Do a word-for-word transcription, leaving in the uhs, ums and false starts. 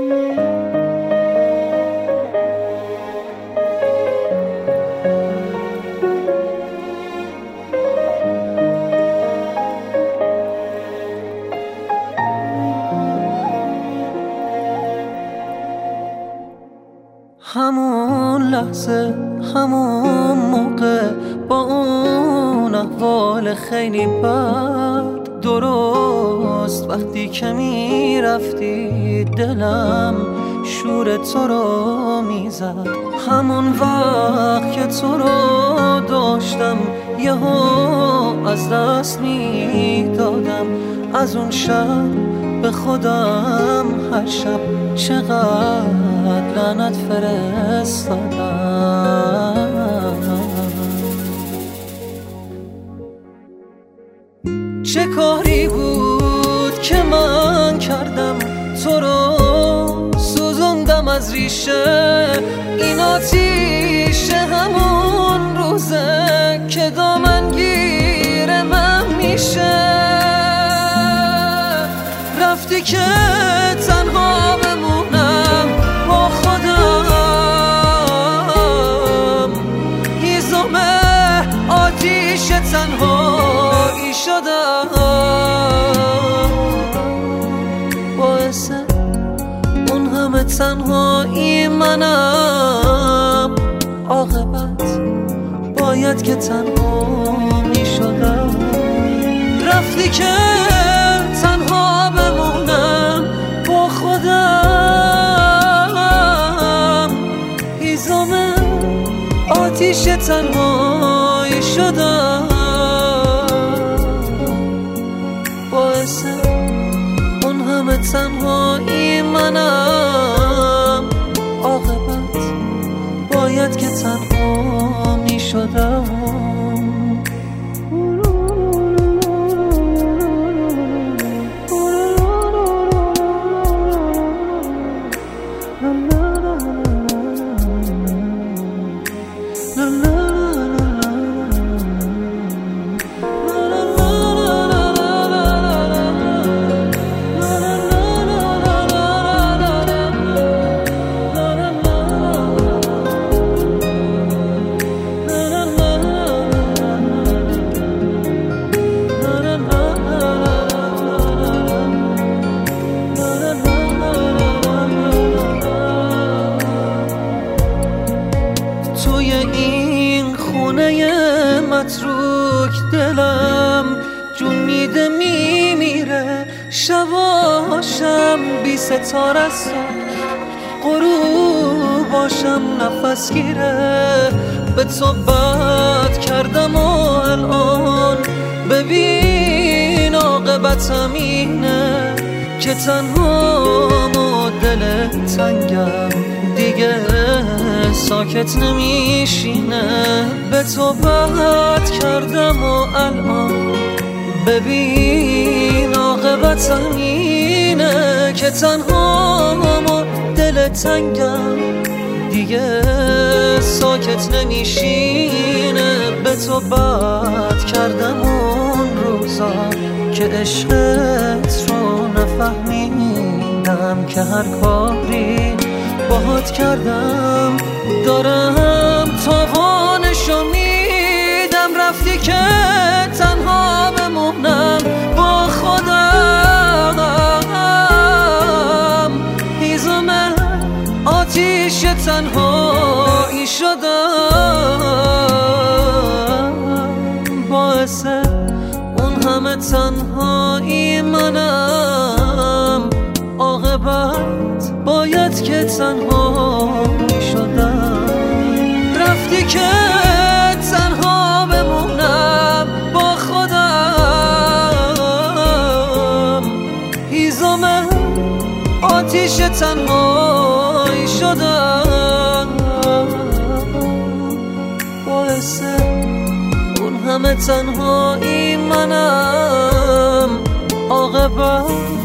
همون لحظه همون موقع با اون احوال خیلی بد، درست وقتی که می رفتی دلم شور تو رو میزد. همون وقت که تو رو داشتم یهو از دست می دادم. از اون شب به خودم هر شب چقدر لعنت فرستادم. چه کاری بود که من کردم تو رو سوزوندم از ریشه این آتیشه. همون روزه که دامنگیر من میشه رفتی که تنها بمونم با خودم. هیزم آتیش تنهایی شدم باعث اون همه تنهایی منم. عاقبت باید که تنها می شدم. رفتی که تنها بمونم با خودم. هیزم آتیش تنهایی شدم باعث اون همه تنهایی منم. عاقبت باید که تنها می شدم. توی این خونه متروک دلم جون میده میمیره. شباشم بی ستاره است غروباشم نفس گیره. به تو بد کردم و الان ببین عاقبتم اینه که تنهام و دل تنگم دیگه ساکت نمیشینه. به تو بد کردم و الان ببین عاقبتم اینه که تنهام و دل تنگم دیگه ساکت نمیشینه. به تو بد کردم اون روزا که عشقت رو نفهمیدم که هر کاری باهات کردم دارم تاوانشو میدم. رفتی که تنها بمونم با خودم. هیزم آتیش تنهایی شدم باعث اون همه تنهایی منم. عاقبت باید که تنها می شدم. رفتی که تنها بمونم با خودم. هیزم آتیش تنهایی شدم باعث اون همه تنهایی منم. عاقبت